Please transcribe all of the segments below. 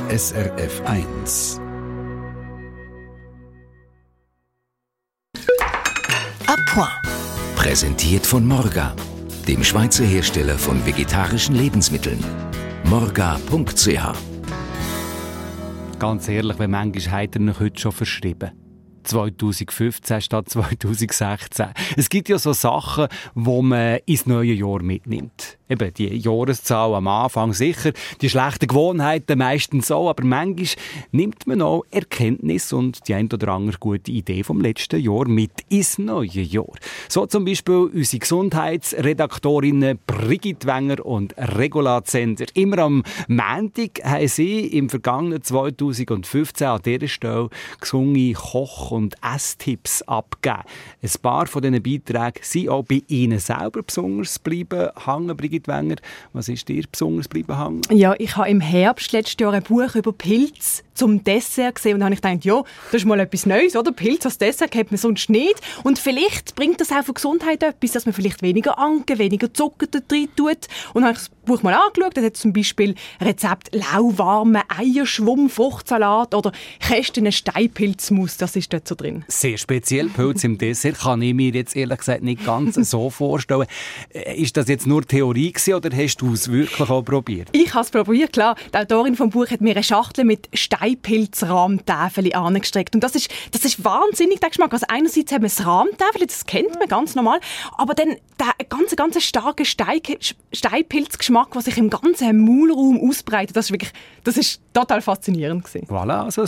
SRF 1. À point. Präsentiert von Morga, dem Schweizer Hersteller von vegetarischen Lebensmitteln. Morga.ch. Ganz ehrlich, wenn manchmal hat er ihn heute schon verschrieben. 2015 statt 2016. Es gibt ja so Sachen, die man ins neue Jahr mitnimmt. Eben die Jahreszahl am Anfang sicher, die schlechten Gewohnheiten meistens auch, aber manchmal nimmt man auch Erkenntnis und die ein oder andere gute Idee vom letzten Jahr mit ins neue Jahr. So zum Beispiel unsere Gesundheitsredaktorinnen Brigitte Wenger und Regula Zender. Immer am Montag haben sie im vergangenen 2015 an dieser Stelle gesungene Koch- und Esstipps abgegeben. Ein paar von diesen Beiträgen sind auch bei Ihnen selber besonders bleiben hängen. Brigitte Wenger, was ist dir besonders bleiben hängen? Ja, ich habe im Herbst letztes Jahr ein Buch über Pilze zum Dessert gesehen und da habe ich gedacht, ja, das ist mal etwas Neues, oder? Pilz als Dessert kennt man sonst nicht. Und vielleicht bringt das auch für Gesundheit etwas, dass man vielleicht weniger Anken, weniger Zucker da drin tut. Und dann habe ich das Buch mal angeschaut. Da hat zum Beispiel Rezept lauwarme Eierschwumm, Fruchtsalat oder Kästchen Steinpilzmus. Das ist dort so drin. Sehr speziell. Pilz im Dessert kann ich mir jetzt ehrlich gesagt nicht ganz so vorstellen. Ist das jetzt nur Theorie gewesen, oder hast du es wirklich auch probiert? Ich habe es probiert, klar. Die Autorin vom Buch hat mir eine Schachtel mit Steinpilzrahmtäfeli angestreckt. Und das ist wahnsinnig, der Geschmack. Also einerseits haben wir das Rahmtäfeli, das kennt man ganz normal, aber dann der ganz starke Steinpilzgeschmack, der sich im ganzen Maulraum ausbreitet, das ist total faszinierend gewesen. Voilà, also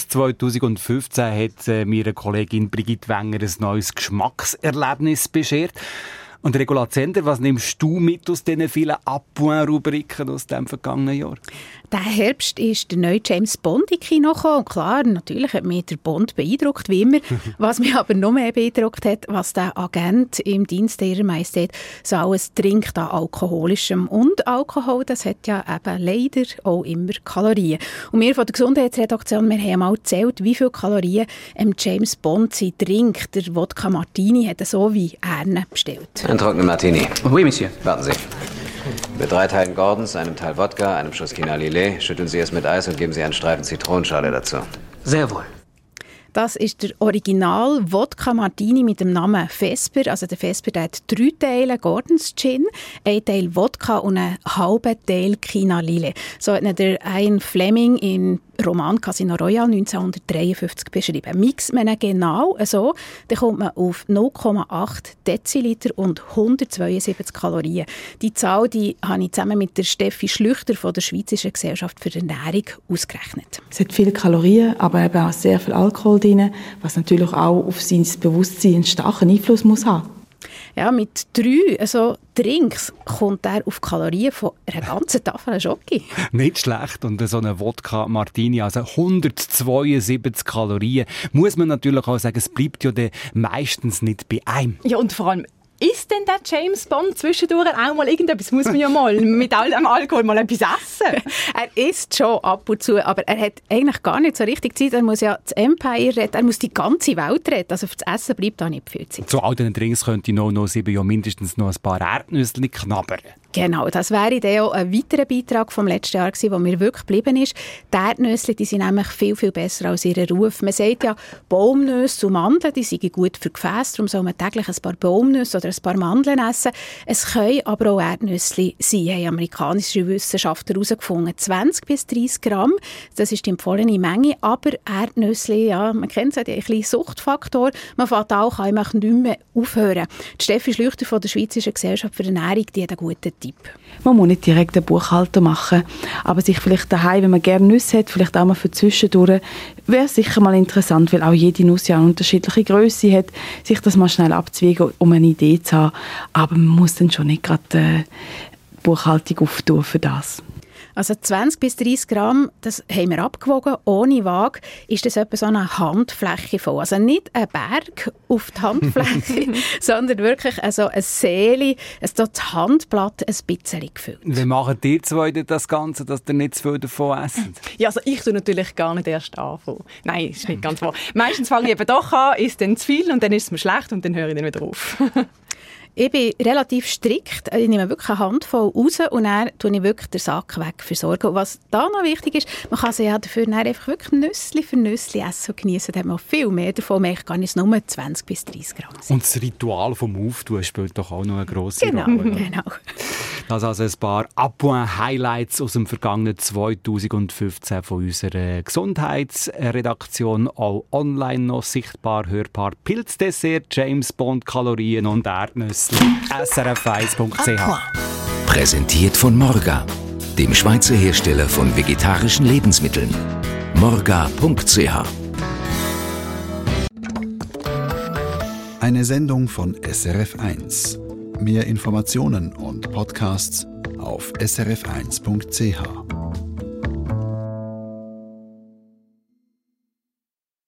2015 hat mir eine Kollegin Brigitte Wenger ein neues Geschmackserlebnis beschert. Und Regula Zender, was nimmst du mit aus diesen vielen Appoint-Rubriken aus dem vergangenen Jahr? Der Herbst ist der neue James Bond in Kino gekommen. Und klar, natürlich hat mich der Bond beeindruckt, wie immer. Was mich aber noch mehr beeindruckt hat, was der Agent im Dienst ihrer Majestät so alles trinkt an Alkoholischem. Und Alkohol, das hat ja eben leider auch immer Kalorien. Und wir von der Gesundheitsredaktion, wir haben mal gezählt, wie viele Kalorien James Bond sein Trink, der Wodka Martini, hat so wie er bestellt. Ein trockener Martini. Oui, Monsieur. Warten Sie. Mit 3 Teilen Gordons, einem Teil Wodka, einem Schuss Quina Lillet, schütteln Sie es mit Eis und geben Sie einen Streifen Zitronenschale dazu. Sehr wohl. Das ist der Original Wodka Martini mit dem Namen Vesper. Also der Vesper der hat 3 Teile Gordons Gin, 1 Teil Wodka und einen halben Teil Quina Lillet. So hat der Ian Fleming im Roman Casino Royale 1953 beschrieben. Mixt man ihn genau so, dann kommt man auf 0,8 Deziliter und 172 Kalorien. Die Zahl die habe ich zusammen mit der Steffi Schlüchter von der Schweizerischen Gesellschaft für Ernährung ausgerechnet. Es hat viele Kalorien, aber eben auch sehr viel Alkohol drin, was natürlich auch auf sein Bewusstsein einen starken Einfluss muss haben. Ja, mit 3 Drinks kommt er auf Kalorien von einer ganzen Tafel Schoki. Nicht schlecht. Und so eine Wodka Martini, also 172 Kalorien, muss man natürlich auch sagen, es bleibt ja meistens nicht bei einem. Ja, und vor allem, isst denn der James Bond zwischendurch auch mal irgendetwas? Muss man ja mal mit all dem Alkohol mal etwas essen. Er isst schon ab und zu, aber er hat eigentlich gar nicht so richtig Zeit. Er muss ja das Empire retten, er muss die ganze Welt retten. Also für das Essen bleibt da nicht viel Zeit. Zu all diesen Drinks könnte ich noch 7 Jahre mindestens noch ein paar Erdnüsse knabbern. Genau, das wäre dann auch ein weiterer Beitrag vom letzten Jahr gewesen, der mir wirklich geblieben ist. Die Erdnüsse, die sind nämlich viel, viel besser als ihr Ruf. Man sagt ja, Baumnüsse und Mandeln, die sind gut für Gefäße, darum soll man täglich ein paar Baumnüsse oder ein paar Mandeln essen. Es können aber auch Erdnüsse sein, haben amerikanische Wissenschaftler herausgefunden. 20 bis 30 Gramm, das ist die empfohlene Menge, aber Erdnüsse, ja, man kennt es, die haben ein bisschen Suchtfaktor. Man fängt auch einfach nicht mehr aufhören. Die Steffi Schlüchter von der Schweizerischen Gesellschaft für Ernährung, die hat einen guten Tipp. Man muss nicht direkt einen Buchhalter machen, aber sich vielleicht daheim, wenn man gerne Nüsse hat, vielleicht auch mal für zwischendurch, wäre sicher mal interessant, weil auch jede Nuss ja eine unterschiedliche Größe hat, sich das mal schnell abzuwiegen, um eine Idee zu haben. Aber man muss dann schon nicht gerade die Buchhaltung auftun für das. Also 20 bis 30 Gramm, das haben wir abgewogen, ohne Waage, ist das etwa so eine Handfläche voll. Also nicht ein Berg auf die Handfläche, sondern wirklich also eine Seele, das Handblatt ein bisschen gefüllt. Wie machen ihr zwei das Ganze, dass ihr nicht zu viel davon esst? Ja, also ich tue natürlich gar nicht erst anfangen. Nein, ist nicht ganz wahr. Meistens fange ich eben doch an, isst dann zu viel und dann ist es mir schlecht und dann höre ich dann wieder auf. Ich bin relativ strikt. Ich nehme wirklich eine Handvoll raus und dann tue ich wirklich den Sack weg versorgen. Und was da noch wichtig ist, man kann sie ja dafür dann einfach wirklich Nüssli für Nüssli essen und genießen. Da hat man viel mehr davon. Man kann es nur 20 bis 30 Gramm sein. Und das Ritual vom Auftun spielt doch auch noch eine grosse Genau, Rolle. genau. Das also ein paar Appoint-Highlights aus dem vergangenen 2015 von unserer Gesundheitsredaktion. Auch online noch sichtbar, hörbar. Pilzdessert, James Bond, Kalorien und Erdnüsse. srf1.ch. Präsentiert von Morga, dem Schweizer Hersteller von vegetarischen Lebensmitteln. Morga.ch. Eine Sendung von SRF1. Mehr Informationen und Podcasts auf srf1.ch.